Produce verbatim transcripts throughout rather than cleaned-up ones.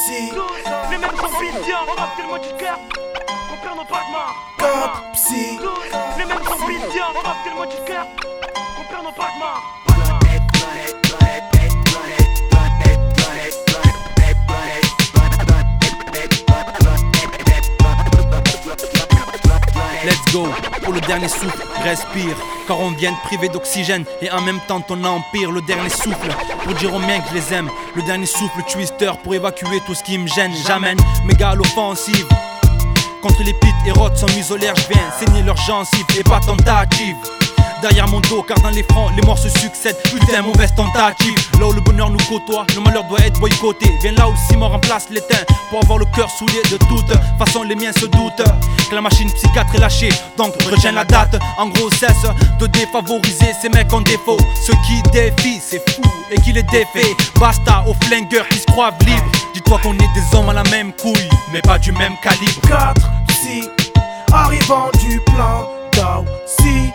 psy. Les mêmes sont pitiés, on rap tellement du cœur qu'on perd nos battements. quatre psy. Les mêmes sont pitiés, on rap tellement du cœur qu'on perd nos battements. Let's go, pour le dernier souffle, respire. Car on vient de priver d'oxygène et en même temps ton empire. Le dernier souffle, pour dire aux miens que je les aime. Le dernier souffle, twister, pour évacuer tout ce qui me gêne. J'amène mes gars à l'offensive. Contre les pits et rottes sans musolaire, je viens saigner leurs gencives et pas tentative. Derrière mon dos, car dans les fronts, les morts se succèdent. Putain, mauvaise tentative. Là où le bonheur nous côtoie, le malheur doit être boycotté. Viens là où le ciment remplace l'étain, pour avoir le cœur souillé de toute façon. Les miens se doutent que la machine psychiatre est lâchée, donc retiens la date. En gros, cesse de défavoriser ces mecs en défaut. Ceux qui défient, c'est fou et qui les défait. Basta aux flingueurs qui se croient libres. Dis-toi qu'on est des hommes à la même couille, mais pas du même calibre. quatre psy, arrivant du plan d'Ao City.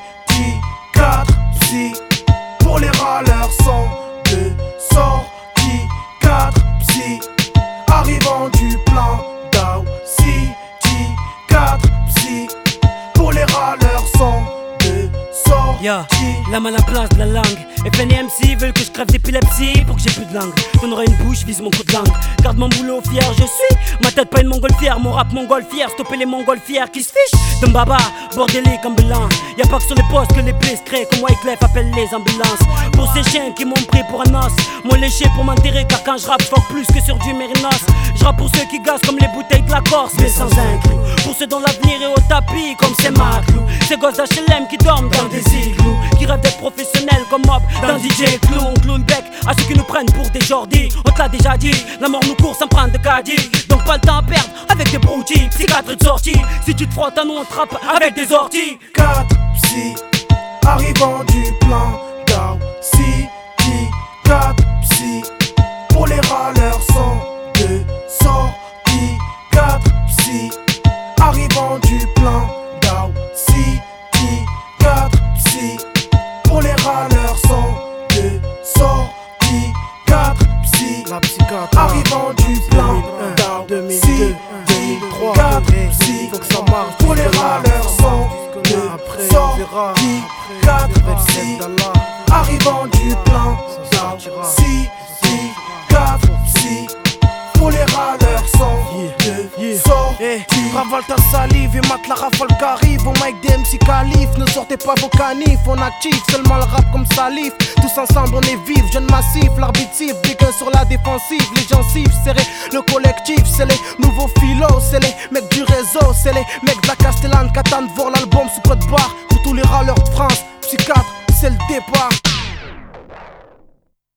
quatre psy, pour les râleurs sont de sortie. quatre psy, arrivant du plan d'Ao City. quatre psy, pour les râleurs sont de sortie. Yeah, la main à la place de la langue. F N M C veulent que je crève d'épilepsie pour que j'ai plus de langue. Donnerai une bouche, vise mon coup de langue. Garde mon boulot fier, je suis. Ma tête pas une montgolfière, mon rap montgolfière. Stopper les montgolfières qui se fichent de Mbaba, bordélique ambulant. Y'a pas que sur les postes que les plaies se créent. Comme Wyclef appelle les ambulances. Pour ces chiens qui m'ont pris pour un os, m'ont léché pour m'enterrer. Car quand je rappe, fuck plus que sur du mérinos. Je rappe pour ceux qui gazent comme les bouteilles de la Corse, mais sans un clou. Pour ceux dont l'avenir est au tapis, comme c'est Maclou. Ces gosses d'H L M qui dorment dans des igloos, qui rêvent d'être professionnels comme Mob dans D J Clou. On cloue le bec à ceux qui nous prennent pour des Jordis. On te l'a déjà dit, la mort nous court sans prendre de caddie. Donc pas le temps à perdre avec des broutilles. Psychiatre de sortie, si tu te frottes à nous on te trappe avec des orties. quatre psy, arrivant du plan d'Ao City. quatre psy, pour les râleurs sont de sortie. quatre psy, arrivant du plan d'Ao City. quatre psy, pour les râleurs sont de sortie. quatre psy, La psychiatre, arrivant du plan d'Ao City. quatre psy, faut que ça marche. pour les râleurs sont de Après, sortie. on verra. quatre psy, arrivant du plan d'Ao City. quatre psy, pour les râleurs sont de sortie. Ravale ta salive et mate la rafale qu'arrive. Au mic des M C Calif, ne sortez pas vos canifs. On active seulement le rap comme salif. Tous ensemble on est vifs, jeunes massifs. L'arbitre siffle, des guns sur la défensive. Les gencives serrés, le collectif. C'est les nouveaux philos, c'est les mecs du réseau. C'est les mecs de la Castellane qui attendent voir l'album sous code barre. Pour tous les râleurs de France, psychiatre, c'est le départ.